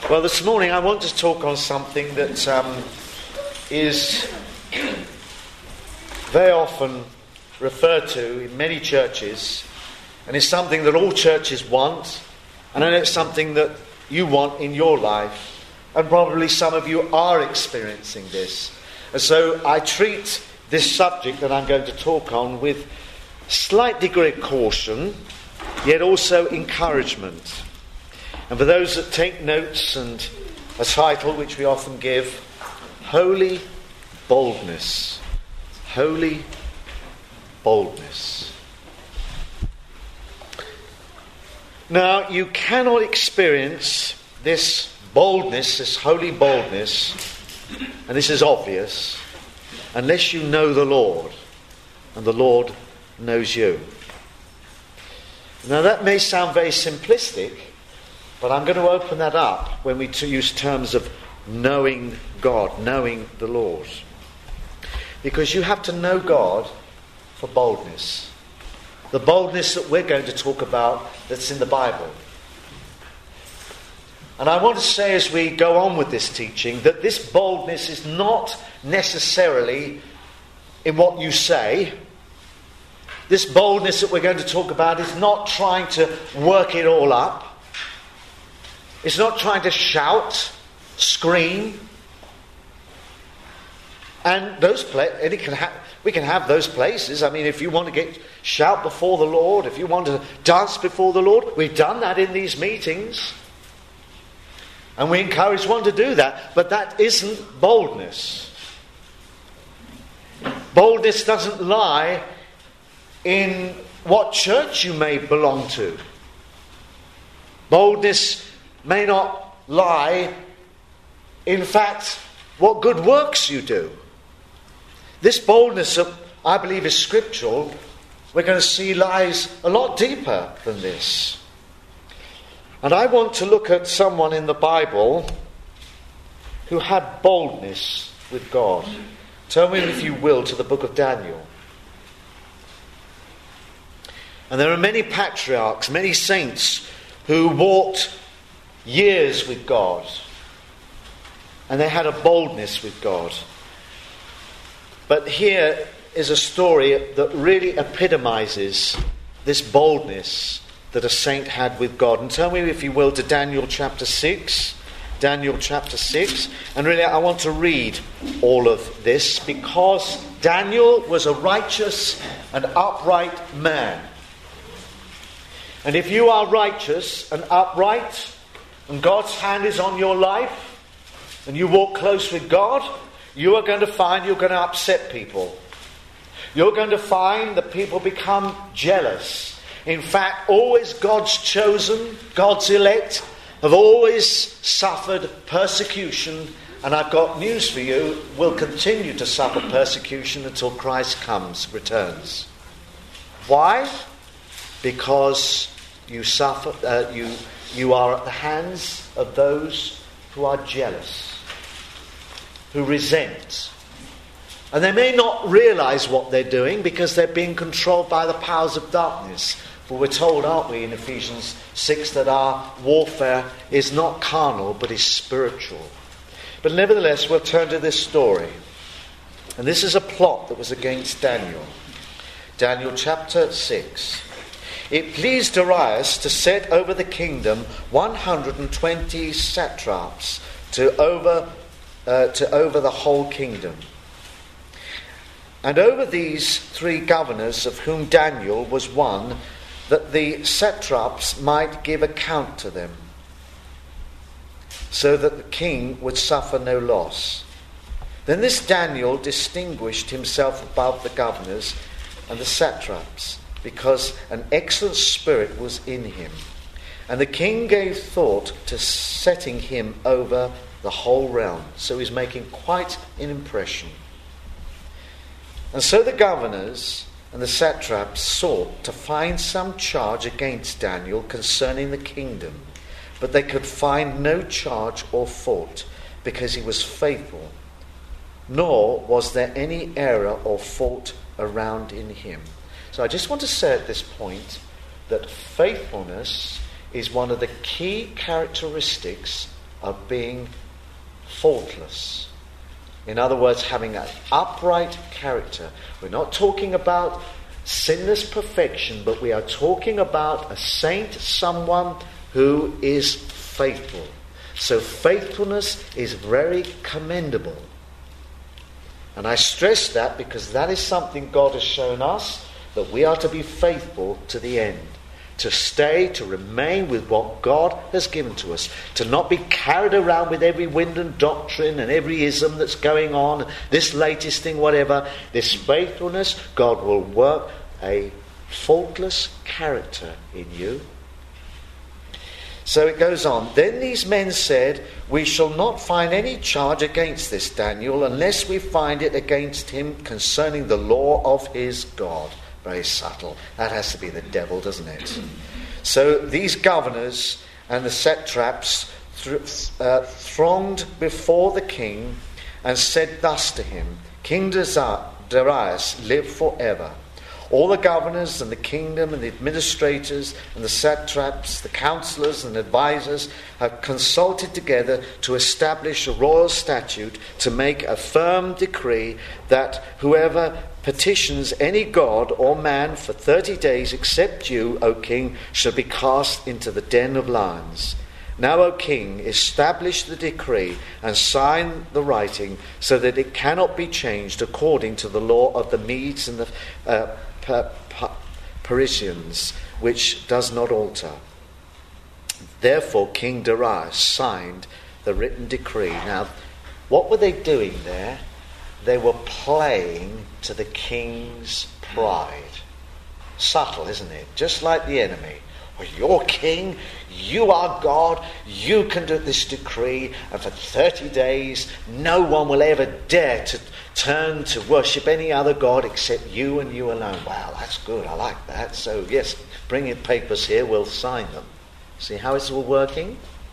Well, this morning I want to talk on something that is very often referred to in many churches, and is something that all churches want, and I know it's something that you want in your life, and probably some of you are experiencing this. And so I treat this subject that I'm going to talk on with slight degree of caution, yet also encouragement. And for those that take notes, and a title which we often give, Holy Boldness. Holy Boldness. Now, you cannot experience this boldness, this holy boldness, and this is obvious, unless you know the Lord, and the Lord knows you. Now, that may sound very simplistic, but I'm going to open that up when we use terms of knowing God, knowing the Lord. Because you have to know God for boldness. The boldness that we're going to talk about that's in the Bible. And I want to say as we go on with this teaching that this boldness is not necessarily in what you say. This boldness that we're going to talk about is not trying to work it all up. It's not trying to shout, scream. And we can have those places. I mean, if you want to shout before the Lord, if you want to dance before the Lord, we've done that in these meetings. And we encourage one to do that. But that isn't boldness. Boldness doesn't lie in what church you may belong to. Boldness may not lie, in fact, what good works you do. This boldness that I believe is scriptural, we're going to see lies a lot deeper than this. And I want to look at someone in the Bible who had boldness with God. Turn with me, if you will, to the book of Daniel. And there are many patriarchs, many saints who walked years with God, and they had a boldness with God. But here is a story that really epitomizes this boldness that a saint had with God. And turn with me, if you will, to Daniel chapter 6. Daniel chapter 6. And really I want to read all of this because Daniel was a righteous and upright man. And if you are righteous and upright, and God's hand is on your life, and you walk close with God, you are going to find you're going to upset people. You're going to find that people become jealous. In fact, always God's chosen, God's elect, have always suffered persecution, and I've got news for you, will continue to suffer persecution until Christ returns. Why? Because you suffer, you are at the hands of those who are jealous, who resent. And they may not realize what they're doing because they're being controlled by the powers of darkness. For we're told, aren't we, in Ephesians 6, that our warfare is not carnal but is spiritual. But nevertheless, we'll turn to this story. And this is a plot that was against Daniel. Daniel chapter 6. It pleased Darius to set over the kingdom 120 satraps to over the whole kingdom. And over these 3 governors, of whom Daniel was one, that the satraps might give account to them, so that the king would suffer no loss. Then this Daniel distinguished himself above the governors and the satraps, because an excellent spirit was in him. And the king gave thought to setting him over the whole realm. So he's making quite an impression. And so the governors and the satraps sought to find some charge against Daniel concerning the kingdom, but they could find no charge or fault, because he was faithful, nor was there any error or fault around in him. So I just want to say at this point that faithfulness is one of the key characteristics of being faultless. In other words, having an upright character. We're not talking about sinless perfection, but we are talking about a saint, someone who is faithful. So faithfulness is very commendable. And I stress that because that is something God has shown us, that we are to be faithful to the end. To stay, to remain with what God has given to us. To not be carried around with every wind and doctrine and every ism that's going on, this latest thing, whatever. This faithfulness, God will work a faultless character in you. So it goes on. Then these men said, "We shall not find any charge against this Daniel unless we find it against him concerning the law of his God." Very subtle. That has to be the devil, doesn't it? So these governors and the satraps thronged before the king and said thus to him, "King Darius, live forever. All the governors and the kingdom and the administrators and the satraps, the counselors and advisors have consulted together to establish a royal statute to make a firm decree that whoever petitions any god or man for 30 days except you, O king, shall be cast into the den of lions. Now, O king, establish the decree and sign the writing so that it cannot be changed according to the law of the Medes and the Persians, which does not alter." Therefore King Darius signed the written decree. Now, what were they doing there? They were playing to the king's pride. Subtle, isn't it? Just like the enemy. Well, you're king, you are God, you can do this decree, and for 30 days no one will ever dare to turn to worship any other god except you and you alone. Wow, that's good, I like that. So yes, bring in papers here, we'll sign them. See how it's all working?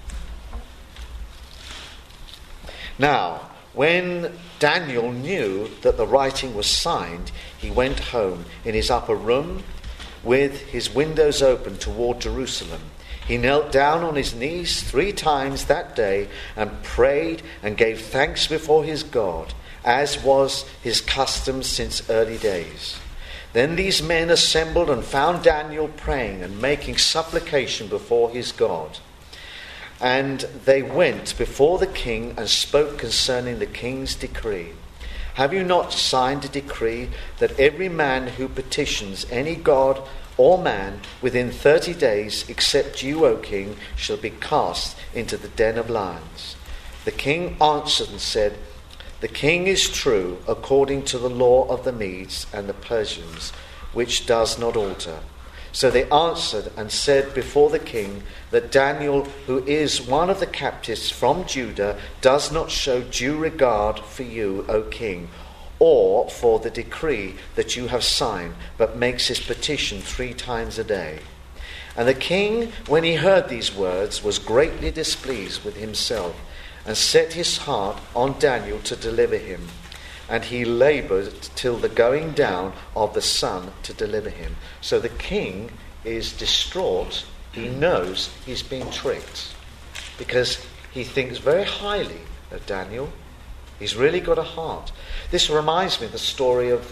Now, when Daniel knew that the writing was signed, he went home in his upper room with his windows open toward Jerusalem. He knelt down on his knees 3 times that day and prayed and gave thanks before his God, as was his custom since early days. Then these men assembled and found Daniel praying and making supplication before his God. And they went before the king and spoke concerning the king's decree. "Have you not signed a decree that every man who petitions any god or man within 30 days, except you, O king, shall be cast into the den of lions?" The king answered and said, "The king is true according to the law of the Medes and the Persians, which does not alter." So they answered and said before the king that Daniel, who is one of the captives from Judah, does not show due regard for you, O king, or for the decree that you have signed, but makes his petition 3 times a day. And the king, when he heard these words, was greatly displeased with himself, and set his heart on Daniel to deliver him. And he laboured till the going down of the sun to deliver him. So the king is distraught. He knows he's been tricked, because he thinks very highly of Daniel. He's really got a heart. This reminds me of the story of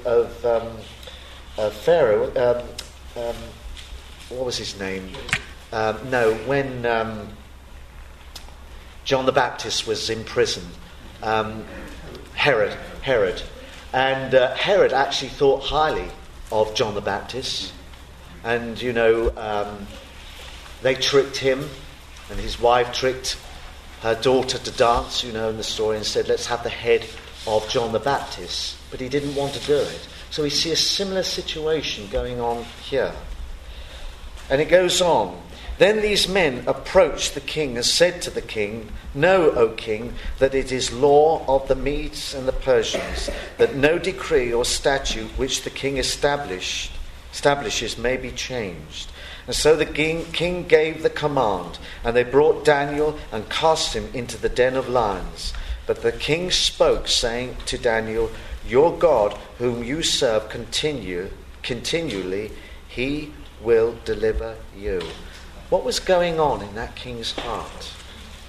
Pharaoh. What was his name? When John the Baptist was in prison. Herod. And Herod actually thought highly of John the Baptist. And, they tricked him, and his wife tricked her daughter to dance, in the story, and said, "Let's have the head of John the Baptist." But he didn't want to do it. So we see a similar situation going on here. And it goes on. Then these men approached the king and said to the king, "Know, O king, that it is law of the Medes and the Persians, that no decree or statute which the king establishes may be changed." And so the king gave the command, and they brought Daniel and cast him into the den of lions. But the king spoke, saying to Daniel, "Your God, whom you serve continually, he will deliver you." What was going on in that king's heart?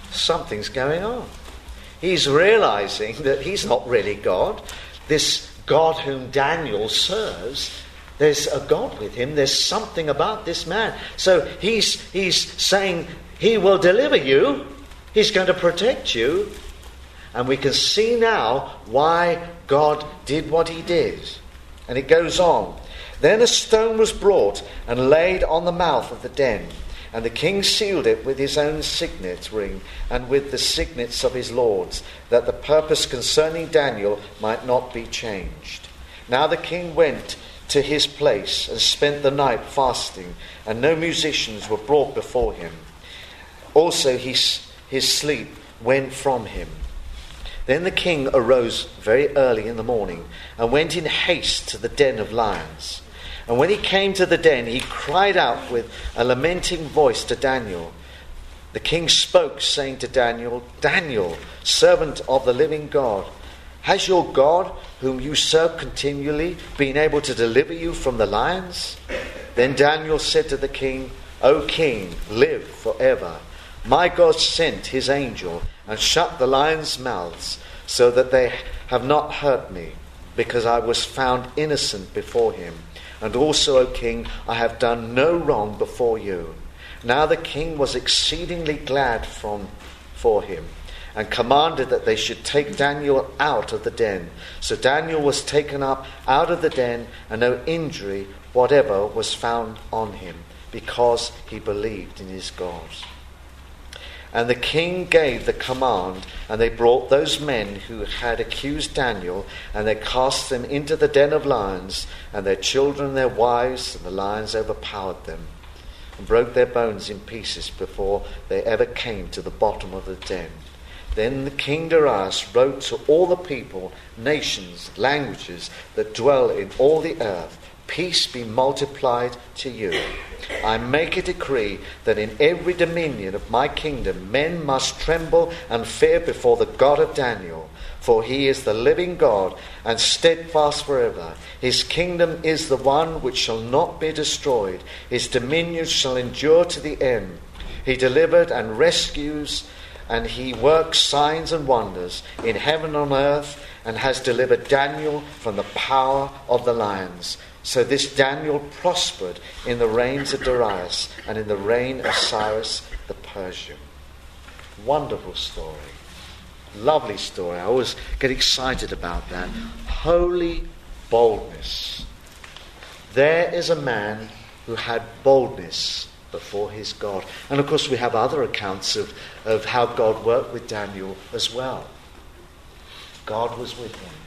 something's going on. He's realizing that he's not really God. This God whom Daniel serves, there's a God with him. There's something about this man. So he's saying he will deliver you. He's going to protect you. And we can see now why God did what he did. And it goes on. Then a stone was brought and laid on the mouth of the den. And the king sealed it with his own signet ring and with the signets of his lords, that the purpose concerning Daniel might not be changed. Now the king went to his place and spent the night fasting, and no musicians were brought before him. Also his sleep went from him. Then the king arose very early in the morning and went in haste to the den of lions. And when he came to the den, he cried out with a lamenting voice to Daniel. The king spoke, saying to Daniel, Daniel, servant of the living God, has your God, whom you serve continually, been able to deliver you from the lions? Then Daniel said to the king, O king, live forever. My God sent his angel and shut the lions' mouths, so that they have not hurt me, because I was found innocent before him. And also, O king, I have done no wrong before you. Now the king was exceedingly glad for him, and commanded that they should take Daniel out of the den. So Daniel was taken up out of the den, and no injury whatever was found on him, because he believed in his God. And the king gave the command, and they brought those men who had accused Daniel, and they cast them into the den of lions, and their children and their wives, and the lions overpowered them, and broke their bones in pieces before they ever came to the bottom of the den. Then the king Darius wrote to all the people, nations, languages that dwell in all the earth, peace be multiplied to you. I make a decree that in every dominion of my kingdom men must tremble and fear before the God of Daniel, for he is the living God and steadfast forever. His kingdom is the one which shall not be destroyed. His dominion shall endure to the end. He delivered and rescues, and he works signs and wonders in heaven and on earth, and has delivered Daniel from the power of the lions. So this Daniel prospered in the reigns of Darius and in the reign of Cyrus the Persian. Wonderful story. Lovely story. I always get excited about that. Holy boldness. There is a man who had boldness before his God. And of course we have other accounts of how God worked with Daniel as well. God was with him.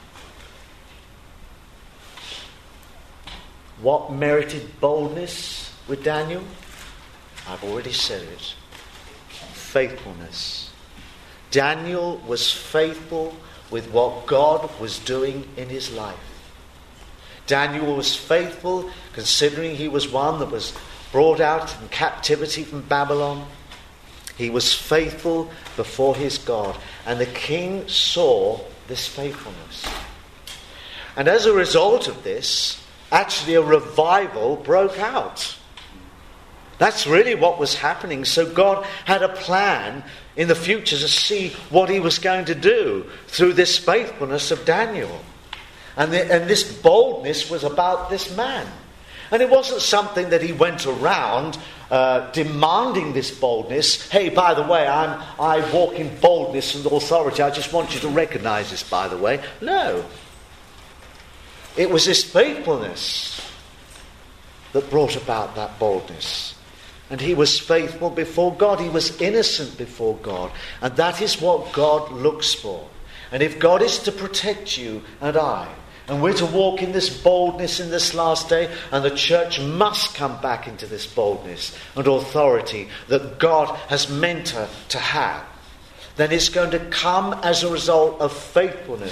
What merited boldness with Daniel? I've already said it. Faithfulness. Daniel was faithful with what God was doing in his life. Daniel was faithful considering he was one that was brought out in captivity from Babylon. He was faithful before his God. And the king saw this faithfulness. And as a result of this, actually a revival broke out. That's really what was happening. So God had a plan in the future to see what he was going to do through this faithfulness of Daniel. And this boldness was about this man. And it wasn't something that he went around demanding this boldness. Hey, by the way, I walk in boldness and authority. I just want you to recognize this, by the way. No. It was his faithfulness that brought about that boldness. And he was faithful before God. He was innocent before God. And that is what God looks for. And if God is to protect you and I, and we're to walk in this boldness in this last day, and the church must come back into this boldness and authority that God has meant her to have, then it's going to come as a result of faithfulness.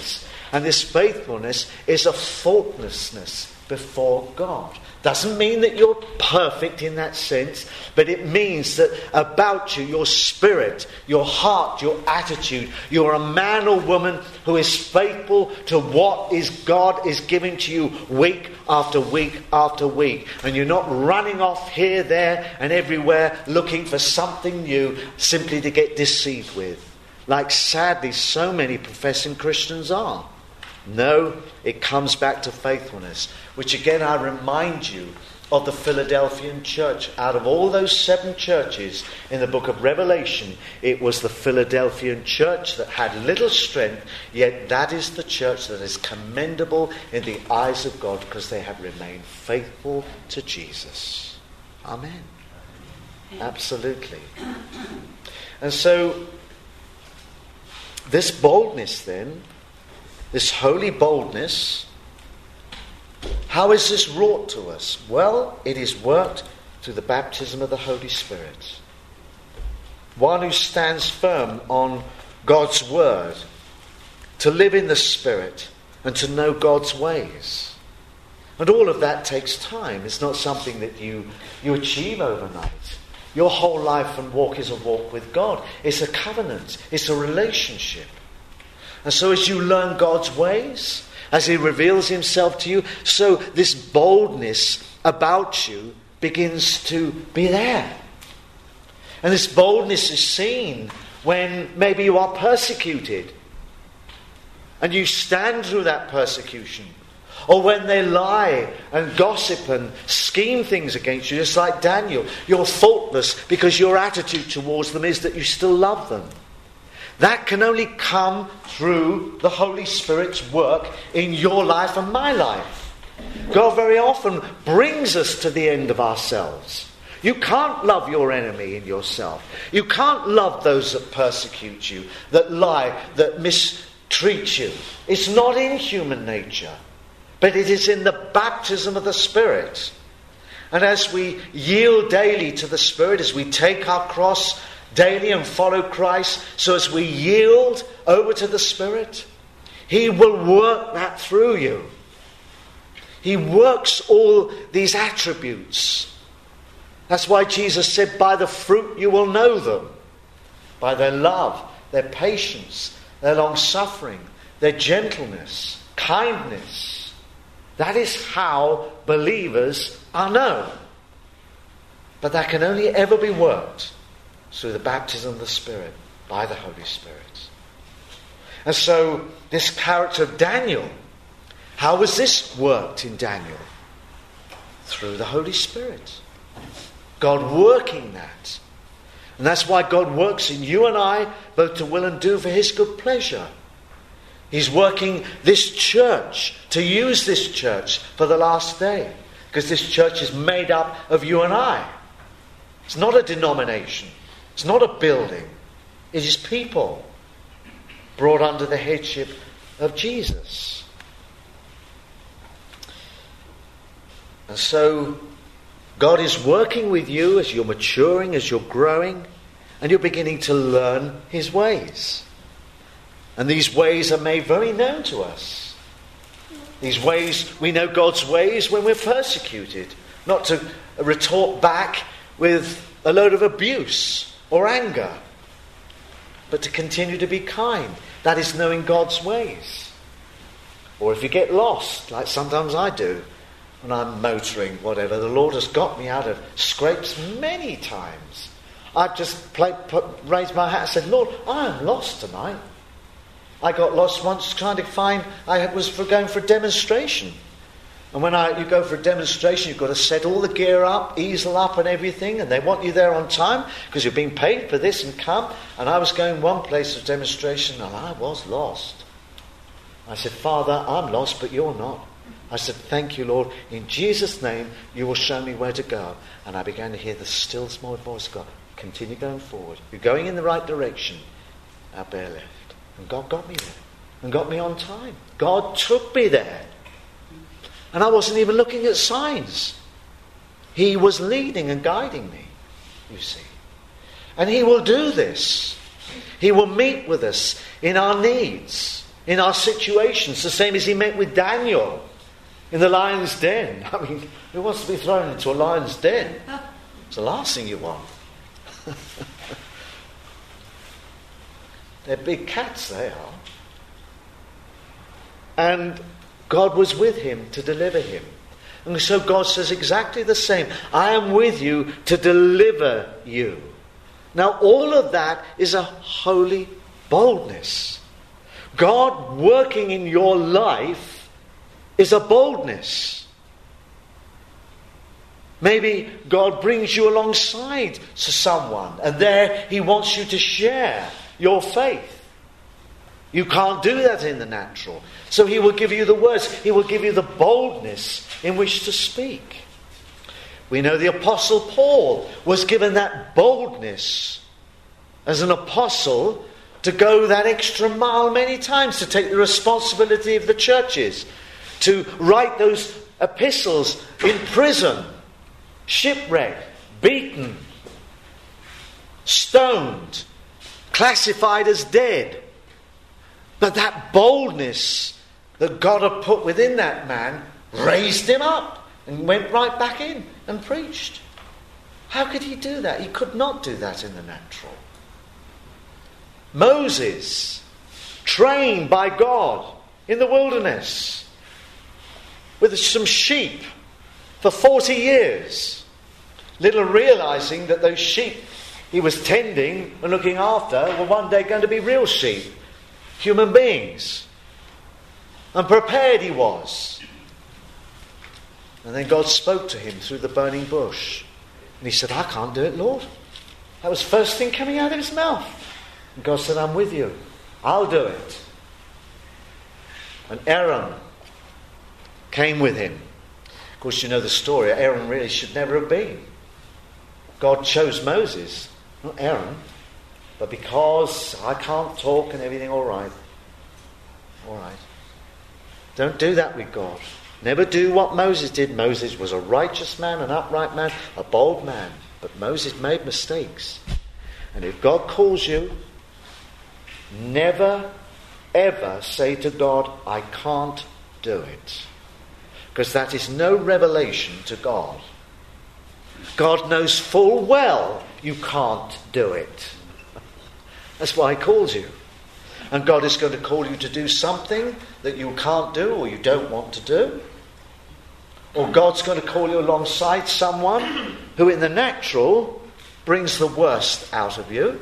And this faithfulness is a faultlessness before God. Doesn't mean that you're perfect in that sense, but it means that about you, your spirit, your heart, your attitude, you're a man or woman who is faithful to what God is giving to you week after week after week. And you're not running off here, there and everywhere looking for something new simply to get deceived with, like sadly so many professing Christians are. No, it comes back to faithfulness, which again I remind you of the Philadelphian church. Out of all those 7 churches in the book of Revelation, it was the Philadelphian church that had little strength, yet that is the church that is commendable in the eyes of God because they have remained faithful to Jesus. Amen. Absolutely. And so, this boldness then, this holy boldness, how is this wrought to us? Well, it is worked through the baptism of the Holy Spirit. One who stands firm on God's word, to live in the Spirit and to know God's ways. And all of that takes time. It's not something that you achieve overnight. Your whole life and walk is a walk with God. It's a covenant. It's a relationship. And so as you learn God's ways, as He reveals Himself to you, so this boldness about you begins to be there. And this boldness is seen when maybe you are persecuted and you stand through that persecution. Or when they lie and gossip and scheme things against you, just like Daniel. You're faultless because your attitude towards them is that you still love them. That can only come through the Holy Spirit's work in your life and my life. God very often brings us to the end of ourselves. You can't love your enemy in yourself. You can't love those that persecute you, that lie, that mistreat you. It's not in human nature, but it is in the baptism of the Spirit. And as we yield daily to the Spirit, as we take our cross daily and follow Christ, so as we yield over to the Spirit, He will work that through you. He works all these attributes. That's why Jesus said, by the fruit you will know them. By their love, their patience, their long-suffering, their gentleness, kindness. That is how believers are known. But that can only ever be worked through the baptism of the Spirit, by the Holy Spirit. And so, this character of Daniel, how was this worked in Daniel? Through the Holy Spirit. God working that. And that's why God works in you and I, both to will and do for His good pleasure. He's working this church, to use this church for the last day. Because this church is made up of you and I. It's not a denomination. It's not a building. It is people brought under the headship of Jesus. And so God is working with you as you're maturing, as you're growing, and you're beginning to learn His ways. And these ways are made very known to us. These ways, we know God's ways when we're persecuted. Not to retort back with a load of abuse or anger, but to continue to be kind. That is knowing God's ways. Or if you get lost, like sometimes I do, when I'm motoring, whatever, the Lord has got me out of scrapes many times. I've just raised my hat and said, Lord, I am lost tonight. I got lost once trying to find, I was going for a demonstration. And when you go for a demonstration, you've got to set all the gear up, easel up and everything, and they want you there on time because you're being paid for this and come. And I was going one place of demonstration and I was lost. I said, Father, I'm lost, but you're not. I said, thank you, Lord. In Jesus' name, you will show me where to go. And I began to hear the still small voice of God. Continue going forward. You're going in the right direction. I bear left. And God got me there. And got me on time. God took me there. And I wasn't even looking at signs. He was leading and guiding me, you see. And He will do this. He will meet with us in our needs. in our situations, the same as he met with Daniel in the lion's den. I mean, who wants to be thrown into a lion's den? It's the last thing you want. They're big cats, they are. And God was with him to deliver him. And so God says exactly the same. I am with you to deliver you. Now all of that is a holy boldness. God working in your life is a boldness. Maybe God brings you alongside to someone, and there he wants you to share your faith. You can't do that in the natural. So he will give you the words. He will give you the boldness in which to speak. We know the Apostle Paul was given that boldness as an apostle to go that extra mile many times, to take the responsibility of the churches, to write those epistles in prison, shipwrecked, beaten, stoned, classified as dead. But that boldness that God had put within that man raised him up and went right back in and preached. How could he do that? He could not do that in the natural. Moses, trained by God in the wilderness with some sheep for 40 years, little realizing that those sheep he was tending and looking after were one day going to be real sheep, human beings. And prepared he was. And then God spoke to him through the burning bush. And he said, I can't do it, Lord. That was the first thing coming out of his mouth. And God said, I'm with you. I'll do it. And Aaron came with him. Of course, you know the story. Aaron really should never have been. God chose Moses, not Aaron. But because I can't talk and everything, all right. Don't do that with God. Never do what Moses did. Moses was a righteous man, an upright man, a bold man. But Moses made mistakes. And if God calls you, never, ever say to God, I can't do it. Because that is no revelation to God. God knows full well you can't do it. That's why he calls you. And God is going to call you to do something that you can't do or you don't want to do. Or God's going to call you alongside someone who in the natural brings the worst out of you.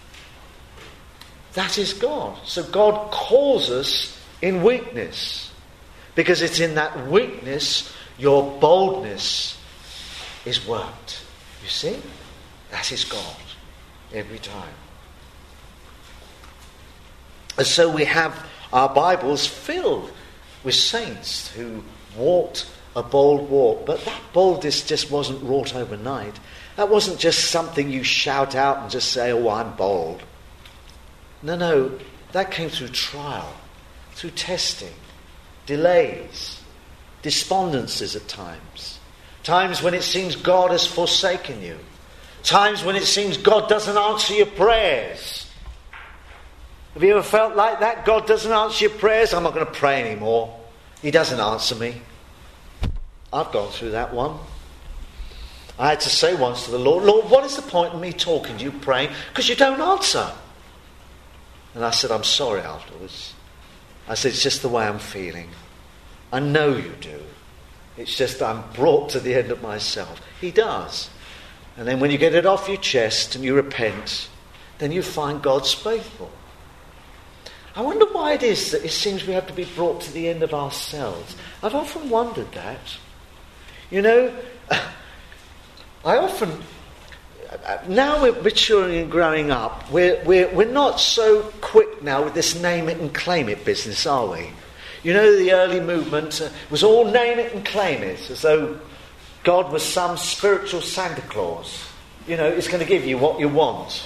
That is God. So God calls us in weakness. Because it's in that weakness your boldness is worked. You see? That is God. Every time. And so we have our Bibles filled with saints who walked a bold walk. But that boldness just wasn't wrought overnight. That wasn't just something you shout out and just say, oh, I'm bold. No, that came through trial, through testing, delays, despondencies at times. Times when it seems God has forsaken you. Times when it seems God doesn't answer your prayers. Have you ever felt like that? God doesn't answer your prayers. I'm not going to pray anymore. He doesn't answer me. I've gone through that one. I had to say once to the Lord, Lord, what is the point of me talking to you, praying? Because you don't answer. And I said, I'm sorry afterwards. I said, it's just the way I'm feeling. I know you do. It's just I'm brought to the end of myself. He does. And then when you get it off your chest and you repent, then you find God's faithful. I wonder why it is that it seems we have to be brought to the end of ourselves. I've often wondered that. You know, I often, now we're maturing and growing up, we're not so quick now with this name it and claim it business, are we? You know, the early movement was all name it and claim it, as though God was some spiritual Santa Claus. You know, it's going to give you what you want.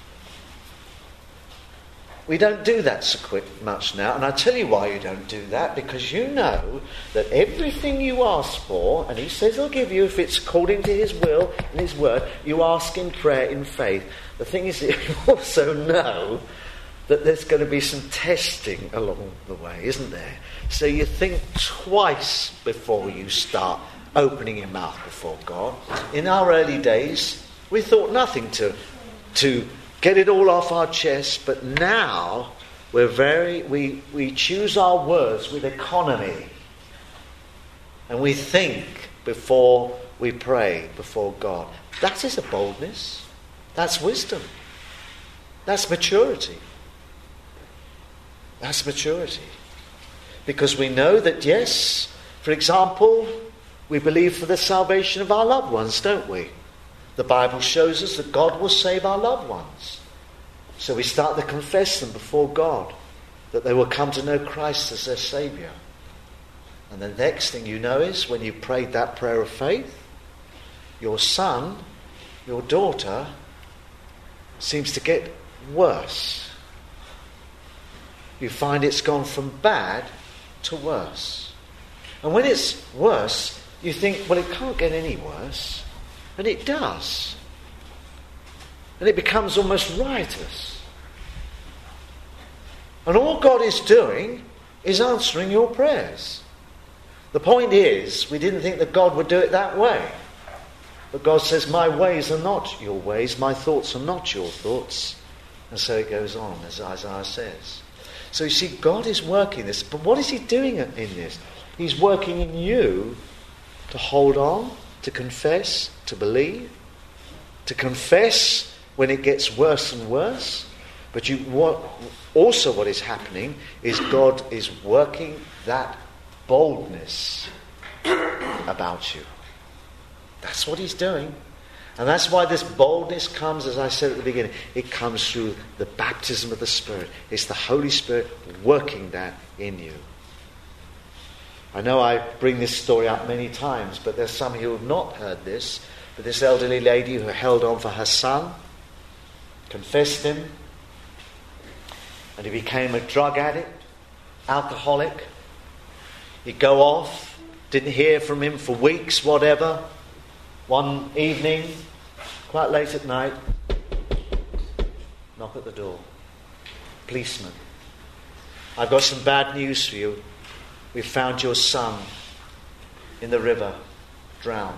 We don't do that so much now, and I tell you why you don't do that, because you know that everything you ask for, and he says he'll give you if it's according to his will and his word, you ask in prayer in faith. The thing is that you also know that there's going to be some testing along the way, isn't there? So you think twice before you start opening your mouth before God. In our early days, we thought nothing to get it all off our chest, but now we choose our words with economy. And we think before we pray before God. That is a boldness. That's wisdom. That's maturity. That's maturity. Because we know that, yes, for example, we believe for the salvation of our loved ones, don't we? The Bible shows us that God will save our loved ones. So we start to confess them before God, that they will come to know Christ as their Saviour. And the next thing you know is, when you prayed that prayer of faith, your son, your daughter, seems to get worse. You find it's gone from bad to worse. And when it's worse, you think, well, it can't get any worse. And it does. And it becomes almost riotous. And all God is doing is answering your prayers. The point is, we didn't think that God would do it that way. But God says, my ways are not your ways, my thoughts are not your thoughts. And so it goes on, as Isaiah says. So you see, God is working this. But what is he doing in this? He's working in you to hold on, to confess, to believe, to confess when it gets worse and worse. But also what is happening is God is working that boldness about you. That's what he's doing. And that's why this boldness comes, as I said at the beginning, it comes through the baptism of the Spirit. It's the Holy Spirit working that in you. I know I bring this story up many times, but there's some who have not heard this. But this elderly lady who held on for her son, confessed him, and he became a drug addict, alcoholic. He'd go off, didn't hear from him for weeks, whatever. One evening, quite late at night, knock at the door. Policeman. I've got some bad news for you. We found your son in the river, drowned.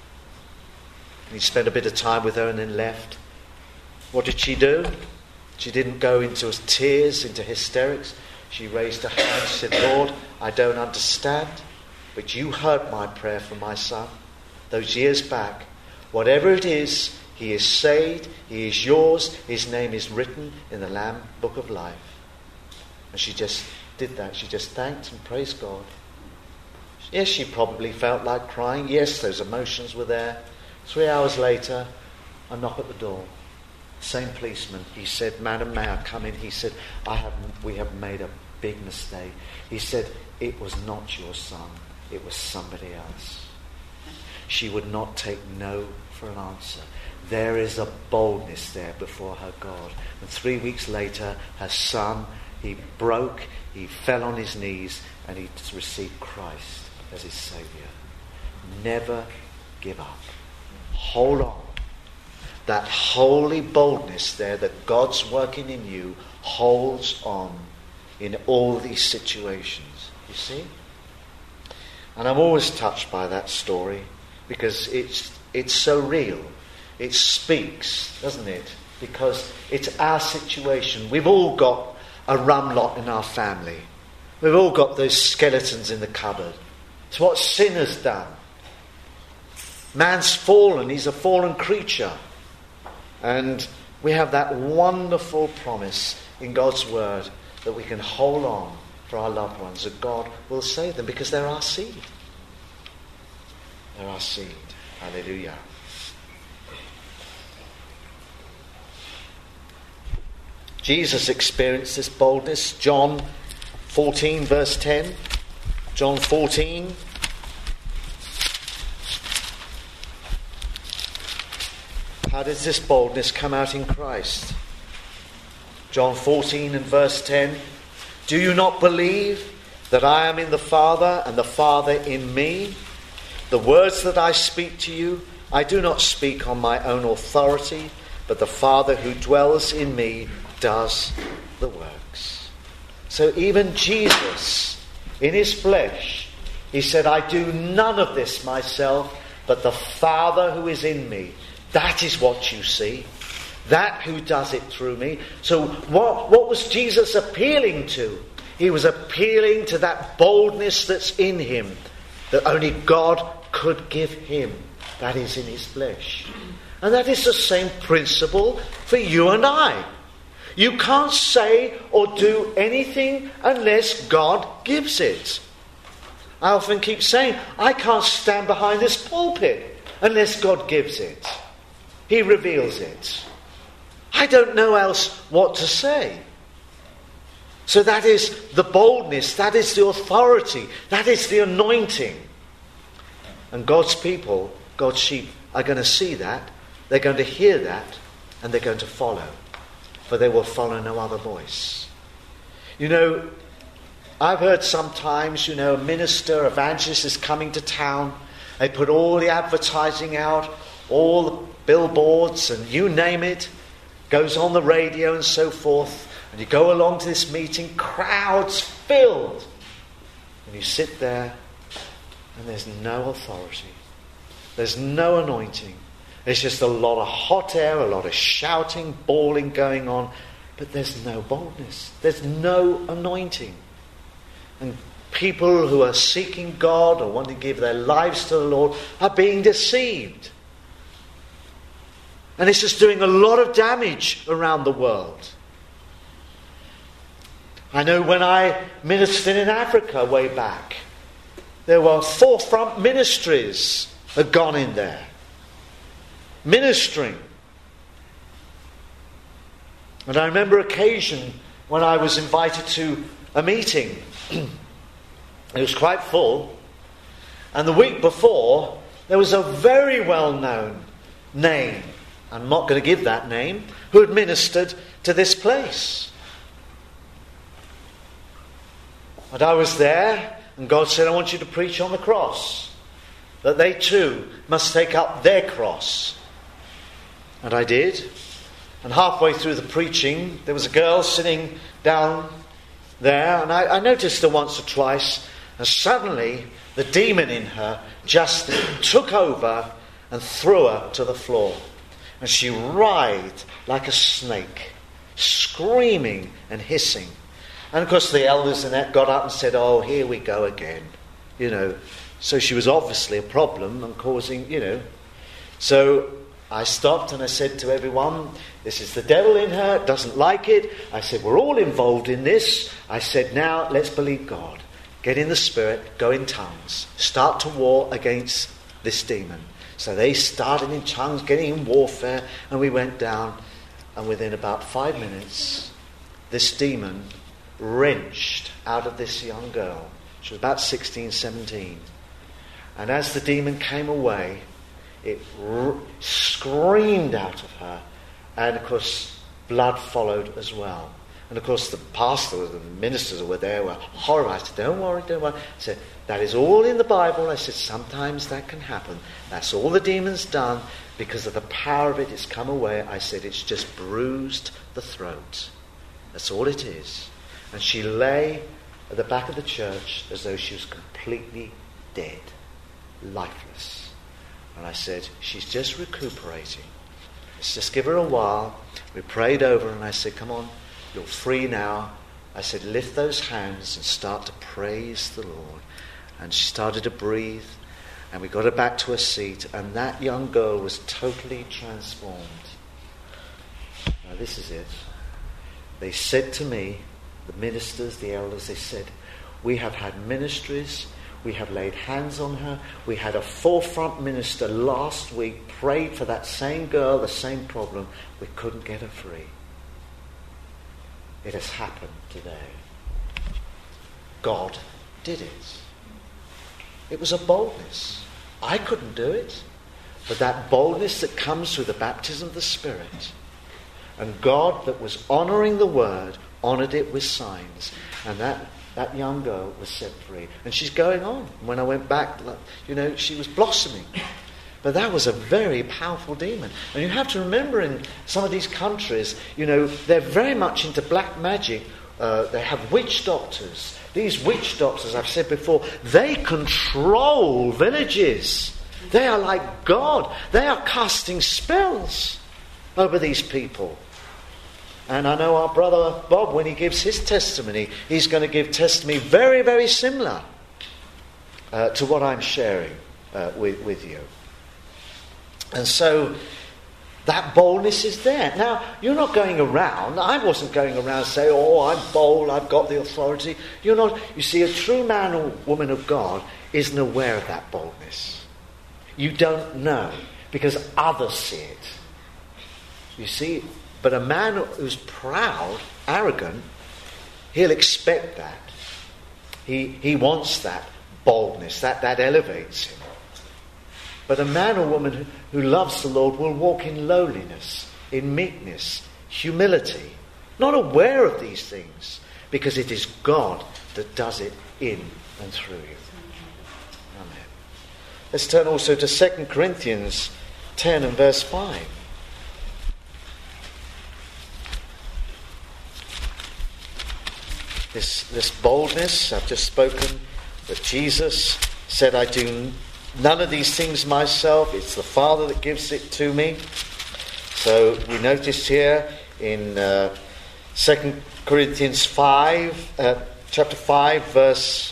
And he spent a bit of time with her and then left. What did she do? She didn't go into tears, into hysterics. She raised her hand and said, Lord, I don't understand, but you heard my prayer for my son those years back. Whatever it is, he is saved, he is yours, his name is written in the Lamb Book of Life. And she just did that. She just thanked and praised God. Yes, she probably felt like crying. Yes, those emotions were there. 3 hours later, a knock at the door. Same policeman. He said, Madam, may I come in? He said, we have made a big mistake. He said, it was not your son. It was somebody else. She would not take no for an answer. There is a boldness there before her God. And 3 weeks later, her son, he broke, he fell on his knees, and he received Christ as his Saviour. Never give up. Hold on. That holy boldness there that God's working in you holds on in all these situations. You see? And I'm always touched by that story because it's so real. It speaks, doesn't it? Because it's our situation. We've all got a rum lot in our family. We've all got those skeletons in the cupboard. It's what sin has done. Man's fallen. He's a fallen creature. And we have that wonderful promise in God's word that we can hold on for our loved ones, that God will save them because they're our seed. They're our seed. Hallelujah. Jesus experienced this boldness. John 14 verse 10. John 14. How does this boldness come out in Christ? John 14 and verse 10. Do you not believe that I am in the Father and the Father in me? The words that I speak to you, I do not speak on my own authority, but the Father who dwells in me does the works. So even Jesus, in his flesh, he said, I do none of this myself, but the Father who is in me. That is what you see. That who does it through me. So what was Jesus appealing to? He was appealing to that boldness that's in him, that only God could give him. That is in his flesh. And that is the same principle for you and I. You can't say or do anything unless God gives it. I often keep saying, I can't stand behind this pulpit unless God gives it. He reveals it. I don't know else what to say. So that is the boldness, that is the authority, that is the anointing. And God's people, God's sheep, are going to see that, they're going to hear that, and they're going to follow. For they will follow no other voice. You know, I've heard sometimes, a minister, evangelist is coming to town. They put all the advertising out, all the billboards, and you name it, goes on the radio and so forth. And you go along to this meeting, crowds filled. And you sit there, and there's no authority. There's no anointing. There's just a lot of hot air, a lot of shouting, bawling going on. But there's no boldness. There's no anointing. And people who are seeking God or want to give their lives to the Lord are being deceived. And it's just doing a lot of damage around the world. I know when I ministered in Africa way back, there were forefront ministries had gone in there, ministering. And I remember occasion when I was invited to a meeting. It was quite full. And the week before, there was a very well-known name, I'm not going to give that name, who had ministered to this place. And I was there, and God said, I want you to preach on the cross. That they too must take up their cross. And I did. And halfway through the preaching, there was a girl sitting down there, and I noticed her once or twice, and suddenly the demon in her just took over and threw her to the floor. And she writhed like a snake, screaming and hissing. And of course the elders in that got up and said, oh, here we go again. So she was obviously a problem and causing, So I stopped and I said to everyone, this is the devil in her, doesn't like it. I said, we're all involved in this. I said, now let's believe God. Get in the Spirit, go in tongues. Start to war against this demon. So they started in tongues, getting in warfare, and we went down. And within about 5 minutes, this demon wrenched out of this young girl. She was about 16, 17. And as the demon came away, it screamed out of her. And of course, blood followed as well. And of course, the pastors and the ministers who were there were horrified. I said, don't worry. I said, that is all in the Bible. I said, sometimes that can happen. That's all the demon's done. Because of the power of it, it's come away. I said, it's just bruised the throat. That's all it is. And she lay at the back of the church as though she was completely dead, lifeless. And I said, she's just recuperating. Let's just give her a while. We prayed over and I said, come on, you're free now. I said, lift those hands and start to praise the Lord. And she started to breathe. And we got her back to her seat. And that young girl was totally transformed. Now this is it. They said to me, the ministers, the elders, they said, we have had ministries, we have laid hands on her, we had a forefront minister last week, prayed for that same girl, the same problem, we couldn't get her free. It has happened today. God did it. It was a boldness. I couldn't do it, but that boldness that comes through the baptism of the Spirit, and God that was honouring the word, honoured it with signs. And that young girl was set free. And she's going on. When I went back, she was blossoming. But that was a very powerful demon. And you have to remember, in some of these countries, they're very much into black magic. They have witch doctors. These witch doctors, I've said before, they control villages. They are like God. They are casting spells over these people. And I know our brother Bob, when he gives his testimony, he's going to give testimony very, very similar to what I'm sharing with you. And so that boldness is there. Now, you're not going around. I wasn't going around saying, I'm bold, I've got the authority. You're not. You see, a true man or woman of God isn't aware of that boldness. You don't know, because others see it. You see, but a man who's proud, arrogant, he'll expect that. He wants that boldness, that elevates him. But a man or woman who loves the Lord will walk in lowliness, in meekness, humility, not aware of these things, because it is God that does it in and through you. Amen. Let's turn also to 2 Corinthians 10 and verse 5. This boldness, I've just spoken, that Jesus said, I do none of these things myself, it's the Father that gives it to me. So we notice here in 2 Corinthians 5, chapter 5, verse...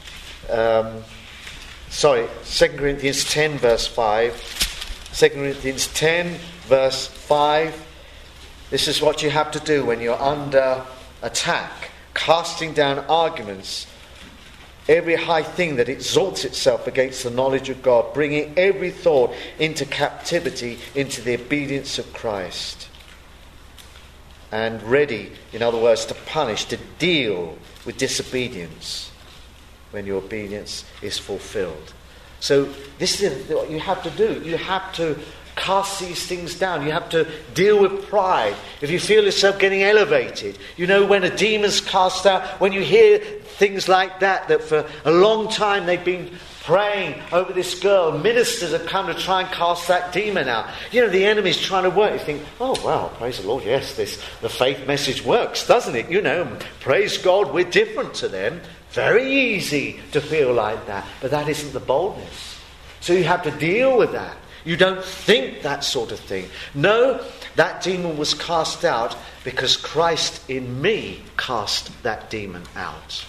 2 Corinthians 10, verse 5. 2 Corinthians 10, verse 5. This is what you have to do when you're under attack. Casting down arguments, every high thing that exalts itself against the knowledge of God, bringing every thought into captivity, into the obedience of Christ. And ready, in other words, to punish, to deal with disobedience when your obedience is fulfilled. So this is what you have to do. You have to cast these things down. You have to deal with pride. If you feel yourself getting elevated, when a demon's cast out, when you hear things like that for a long time they've been praying over this girl, ministers have come to try and cast that demon out. The enemy's trying to work. You think, oh well, praise the Lord, yes, the faith message works, doesn't it? Praise God, we're different to them. Very easy to feel like that, but that isn't the boldness. So you have to deal with that. You don't think that sort of thing. No, that demon was cast out because Christ in me cast that demon out.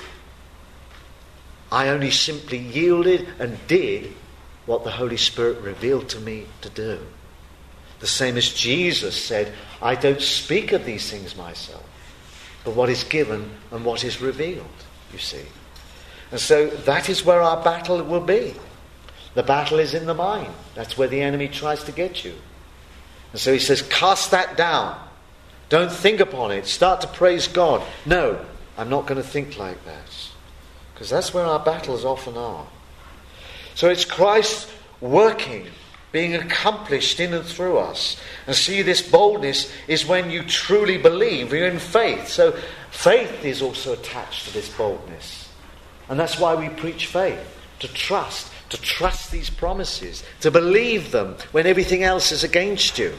I only simply yielded and did what the Holy Spirit revealed to me to do. The same as Jesus said, I don't speak of these things myself, but what is given and what is revealed, you see. And so that is where our battle will be. The battle is in the mind. That's where the enemy tries to get you. And so he says, cast that down. Don't think upon it. Start to praise God. No, I'm not going to think like that. Because that's where our battles often are. So it's Christ working, being accomplished in and through us. And see, this boldness is when you truly believe. You're in faith. So faith is also attached to this boldness. And that's why we preach faith. To trust these promises, to believe them when everything else is against you.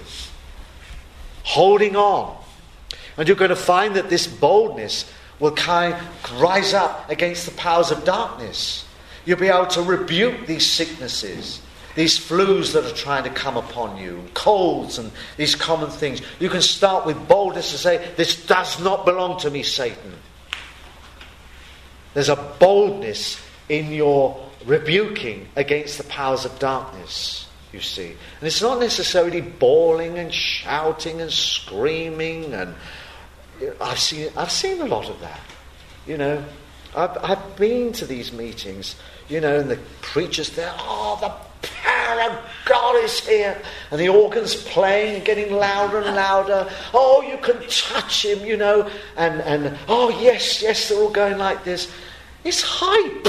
Holding on. And you're going to find that this boldness will rise up against the powers of darkness. You'll be able to rebuke these sicknesses, these flus that are trying to come upon you, colds and these common things. You can start with boldness to say, this does not belong to me, Satan. There's a boldness in your rebuking against the powers of darkness, you see. And it's not necessarily bawling and shouting and screaming, and I've seen a lot of that. I've been to these meetings, and the preachers there, the power of God is here, and the organ's playing and getting louder and louder. Oh, you can touch him, and oh yes, they're all going like this. It's hype.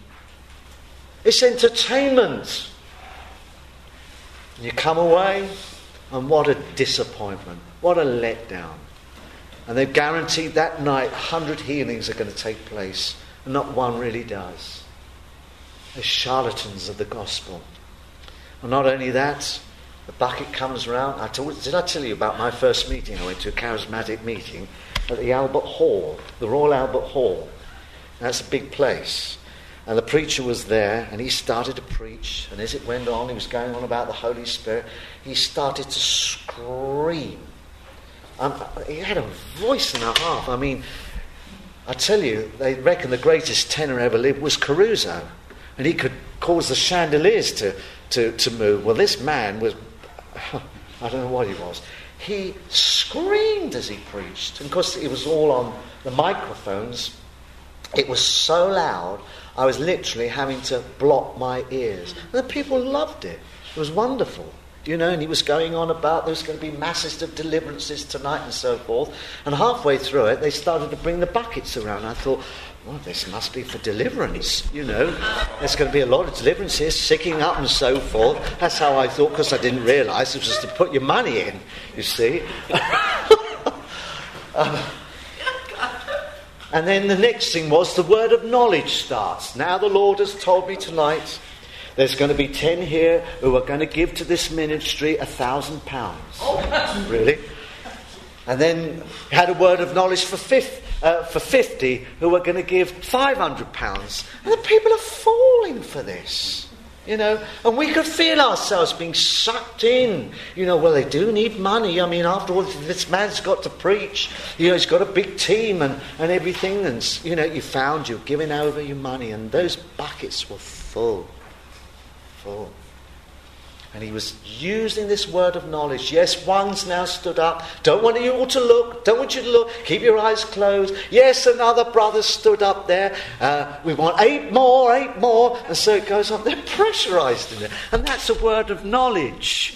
It's entertainment. You come away, and what a disappointment. What a letdown. And they've guaranteed that night 100 healings are going to take place. And not one really does. They're charlatans of the gospel. And not only that, the bucket comes round. Did I tell you about my first meeting? I went to a charismatic meeting at the Albert Hall, the Royal Albert Hall. That's a big place. And the preacher was there, and he started to preach. And as it went on, he was going on about the Holy Spirit. He started to scream. He had a voice and a half. I mean, I tell you, they reckon the greatest tenor ever lived was Caruso. And he could cause the chandeliers to move. Well, this man was, I don't know what he was. He screamed as he preached. And of course, it was all on the microphones. It was so loud, I was literally having to block my ears. And the people loved it. It was wonderful. And he was going on about there's going to be masses of deliverances tonight and so forth. And halfway through it, they started to bring the buckets around. I thought, well, this must be for deliverance, There's going to be a lot of deliverance here, sicking up and so forth. That's how I thought, because I didn't realise it was to put your money in, you see. And then the next thing was the word of knowledge starts. Now the Lord has told me tonight there's going to be 10 here who are going to give to this ministry £1,000. Really? And then had a word of knowledge for 50 who are going to give £500. And the people are falling for this. And we could feel ourselves being sucked in. Well, they do need money. I mean, after all, this man's got to preach. He's got a big team and everything. And, you found you're giving over your money. And those buckets were full. And he was using this word of knowledge. Yes, one's now stood up. Don't want you all to look. Don't want you to look. Keep your eyes closed. Yes, another brother stood up there. We want 8 more. And so it goes on. They're pressurised in it. And that's a word of knowledge.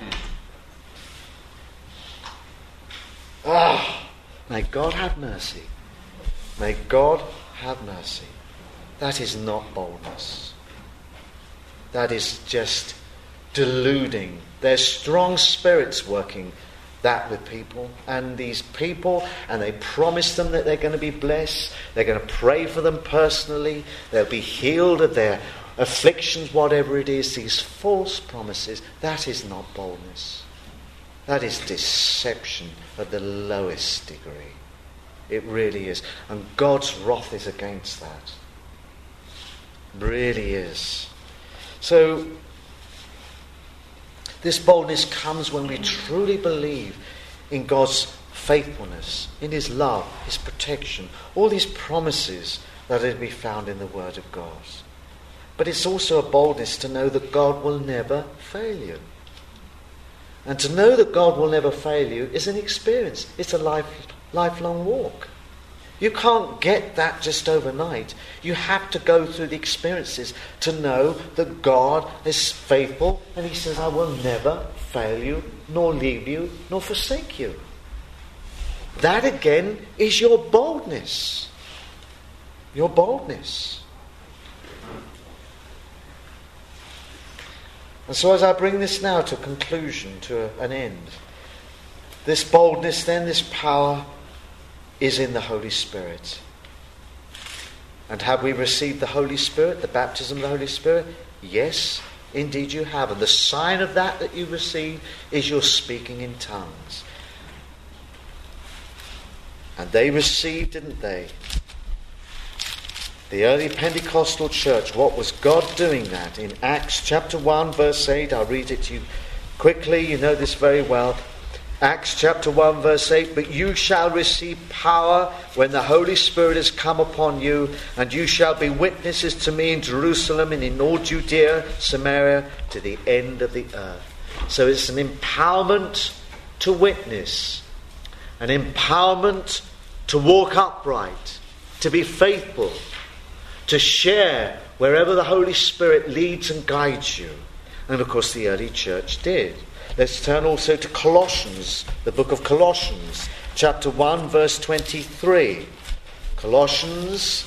May God have mercy. May God have mercy. That is not boldness. That is just deluding. There's strong spirits working that with people. And these people, and they promise them that they're going to be blessed. They're going to pray for them personally. They'll be healed of their afflictions, whatever it is. These false promises. That is not boldness. That is deception at the lowest degree. It really is. And God's wrath is against that. Really is. So, this boldness comes when we truly believe in God's faithfulness, in his love, his protection, all these promises that are to be found in the Word of God. But it's also a boldness to know that God will never fail you. And to know that God will never fail you is an experience. It's a lifelong walk. You can't get that just overnight. You have to go through the experiences to know that God is faithful, and he says, I will never fail you, nor leave you, nor forsake you. That again is your boldness. Your boldness. And so as I bring this now to a conclusion, to an end, this boldness then, this power, is in the Holy Spirit. And have we received the Holy Spirit, the baptism of the Holy Spirit? Yes, indeed you have. And the sign of that you receive is your speaking in tongues. And they received, didn't they? The early Pentecostal church, what was God doing that? In Acts chapter 1 verse 8, I'll read it to you quickly, you know this very well. Acts chapter 1 verse 8, but you shall receive power when the Holy Spirit has come upon you, and you shall be witnesses to me in Jerusalem and in all Judea, Samaria, to the end of the earth. So it's an empowerment to witness, an empowerment to walk upright, to be faithful, to share wherever the Holy Spirit leads and guides you. And of course the early church did. Let's turn also to Colossians, the book of Colossians, chapter 1, verse 23. Colossians,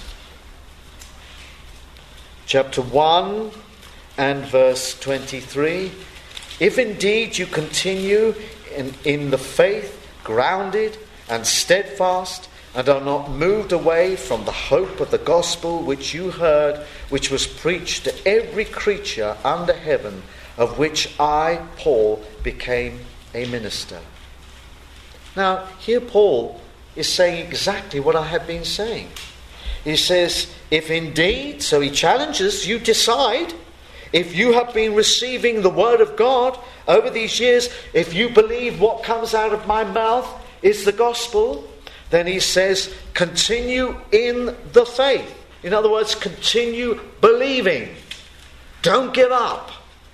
chapter 1 and verse 23. If indeed you continue in the faith, grounded and steadfast, and are not moved away from the hope of the gospel which you heard, which was preached to every creature under heaven, of which I, Paul, became a minister. Now, here Paul is saying exactly what I have been saying. He says, if indeed, so he challenges, you decide, if you have been receiving the word of God over these years, if you believe what comes out of my mouth is the gospel, then he says, continue in the faith. In other words, continue believing. Don't give up.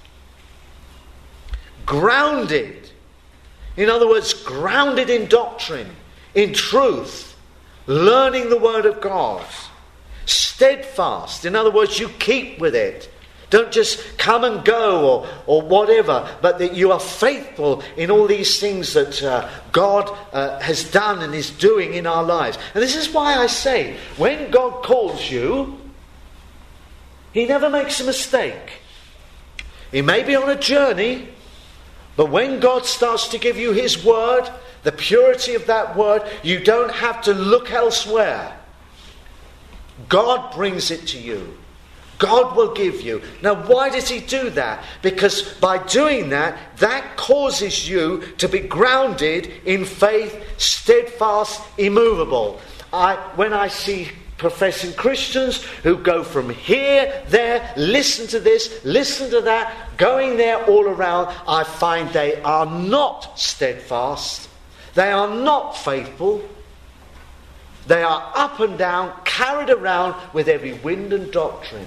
Grounded. In other words, grounded in doctrine, in truth, learning the word of God. Steadfast. In other words, you keep with it. Don't just come and go or whatever, but that you are faithful in all these things that God has done and is doing in our lives. And this is why I say, when God calls you, He never makes a mistake. He may be on a journey, but when God starts to give you His word, the purity of that word, you don't have to look elsewhere. God brings it to you. God will give you. Now, why does He do that? Because by doing that, that causes you to be grounded in faith, steadfast, immovable. When I see professing Christians who go from here, there, listen to this, listen to that, going there all around, I find they are not steadfast. They are not faithful. They are up and down, carried around with every wind and doctrine.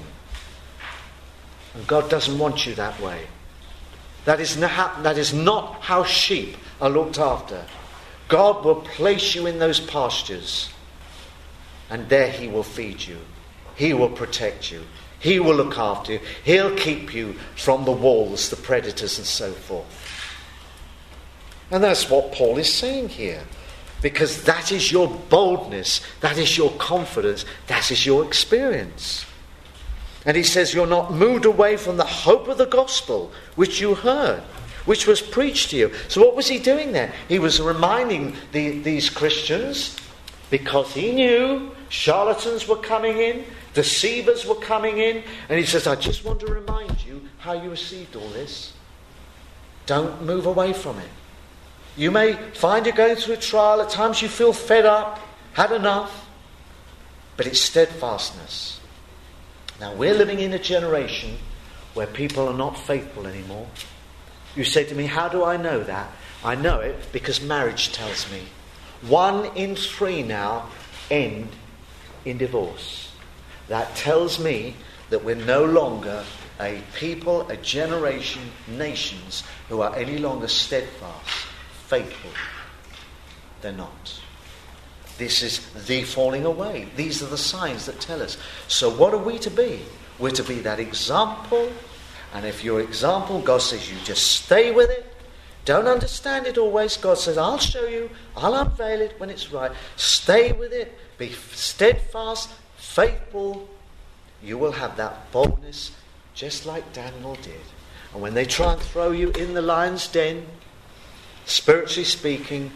And God doesn't want you that way. That is not how sheep are looked after. God will place you in those pastures, and there He will feed you. He will protect you. He will look after you. He'll keep you from the wolves, the predators, and so forth. And that's what Paul is saying here. Because that is your boldness, that is your confidence, that is your experience. And he says you're not moved away from the hope of the gospel which you heard, which was preached to you. So what was he doing there? He was reminding these Christians, because he knew charlatans were coming in, deceivers were coming in, and he says, I just want to remind you how you received all this. Don't move away from it. You may find you're going through a trial. At times you feel fed up, had enough. But it's steadfastness. Now we're living in a generation where people are not faithful anymore. You say to me, how do I know that? I know it because marriage tells me. 1 in 3 now end in divorce. That tells me that we're no longer a people, a generation, nations who are any longer steadfast, faithful. They're not. This is the falling away. These are the signs that tell us. So what are we to be? We're to be that example. And if your example, God says you just stay with it. Don't understand it always. God says, I'll show you. I'll unveil it when it's right. Stay with it. Be steadfast, faithful. You will have that boldness just like Daniel did. And when they try and throw you in the lion's den, spiritually speaking,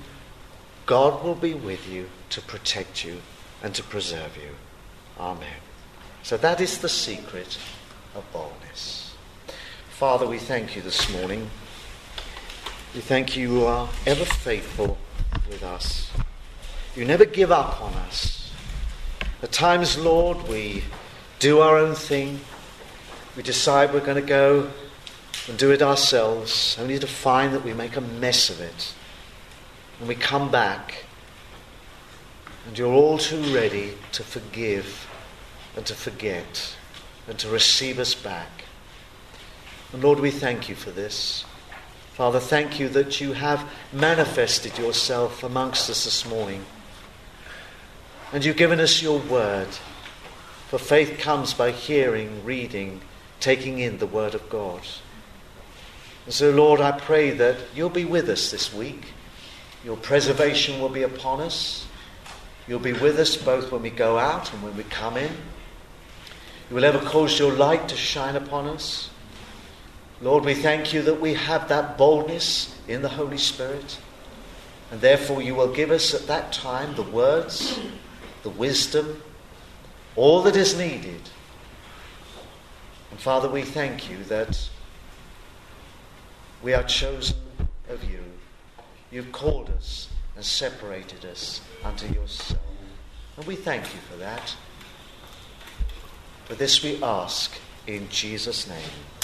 God will be with you to protect you and to preserve you. Amen. So that is the secret of boldness. Father, we thank you this morning. We thank you are ever faithful with us. You never give up on us. At times, Lord, we do our own thing. We decide we're going to go and do it ourselves, only to find that we make a mess of it. And we come back, and you're all too ready to forgive and to forget and to receive us back. And Lord, we thank you for this. Father, thank you that you have manifested yourself amongst us this morning. And you've given us your word. For faith comes by hearing, reading, taking in the word of God. And so, Lord, I pray that you'll be with us this week. Your preservation will be upon us. You'll be with us both when we go out and when we come in. You will ever cause your light to shine upon us. Lord, we thank you that we have that boldness in the Holy Spirit. And therefore you will give us at that time the words, the wisdom, all that is needed. And Father, we thank you that We are chosen of you. You've called us and separated us unto yourself. And we thank you for that. For this we ask in Jesus' name.